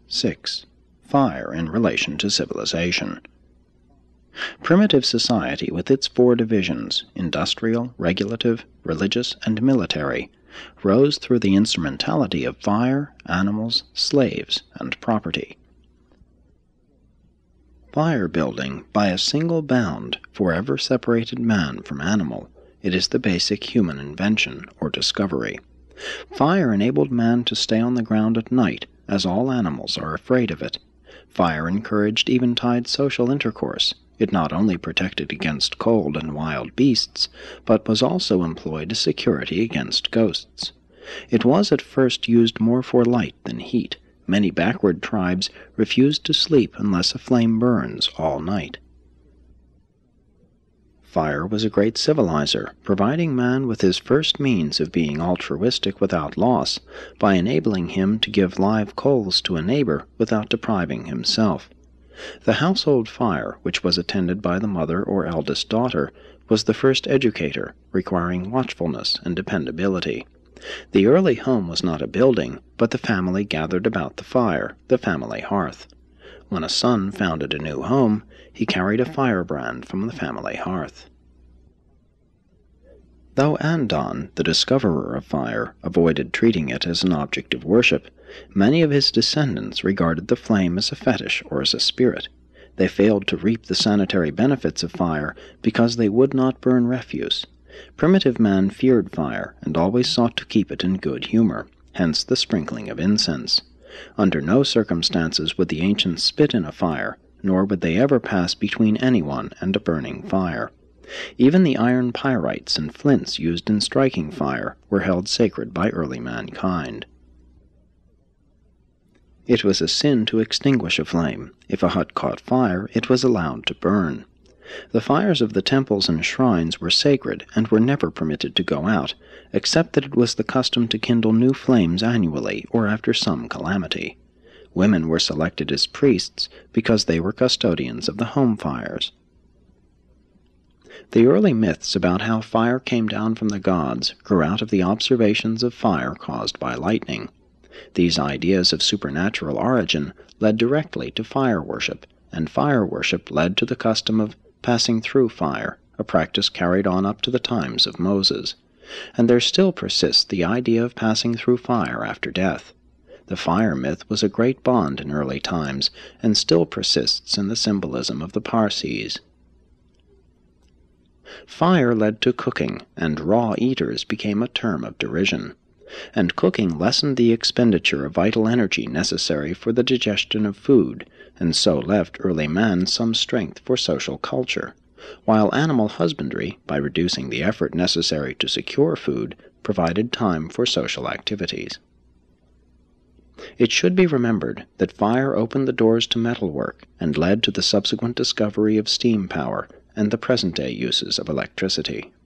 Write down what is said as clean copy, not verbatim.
6. Fire in relation to civilization. Primitive society, with its 4 divisions, industrial, regulative, religious, and military, rose through the instrumentality of fire, animals, slaves, and property. Fire building, by a single bound, forever separated man from animal. It is the basic human invention, or discovery. Fire enabled man to stay on the ground at night, as all animals are afraid of it. Fire encouraged eventide social intercourse. It not only protected against cold and wild beasts, but was also employed as security against ghosts. It was at first used more for light than heat. Many backward tribes refused to sleep unless a flame burns all night. Fire was a great civilizer, providing man with his first means of being altruistic without loss, by enabling him to give live coals to a neighbor without depriving himself. The household fire, which was attended by the mother or eldest daughter, was the first educator, requiring watchfulness and dependability. The early home was not a building, but the family gathered about the fire, the family hearth. When a son founded a new home, he carried a firebrand from the family hearth. Though Andon, the discoverer of fire, avoided treating it as an object of worship, many of his descendants regarded the flame as a fetish or as a spirit. They failed to reap the sanitary benefits of fire because they would not burn refuse. Primitive man feared fire and always sought to keep it in good humor, hence the sprinkling of incense. Under no circumstances would the ancients spit in a fire, nor would they ever pass between anyone and a burning fire. Even the iron pyrites and flints used in striking fire were held sacred by early mankind. It was a sin to extinguish a flame. If a hut caught fire, it was allowed to burn. The fires of the temples and shrines were sacred and were never permitted to go out, except that it was the custom to kindle new flames annually or after some calamity. Women were selected as priests because they were custodians of the home fires. The early myths about how fire came down from the gods grew out of the observations of fire caused by lightning. These ideas of supernatural origin led directly to fire worship, and fire worship led to the custom of passing through fire, a practice carried on up to the times of Moses. And there still persists the idea of passing through fire after death. The fire myth was a great bond in early times, and still persists in the symbolism of the Parsees. Fire led to cooking, and raw eaters became a term of derision. And cooking lessened the expenditure of vital energy necessary for the digestion of food, and so left early man some strength for social culture, while animal husbandry, by reducing the effort necessary to secure food, provided time for social activities. It should be remembered that fire opened the doors to metalwork and led to the subsequent discovery of steam power and the present-day uses of electricity.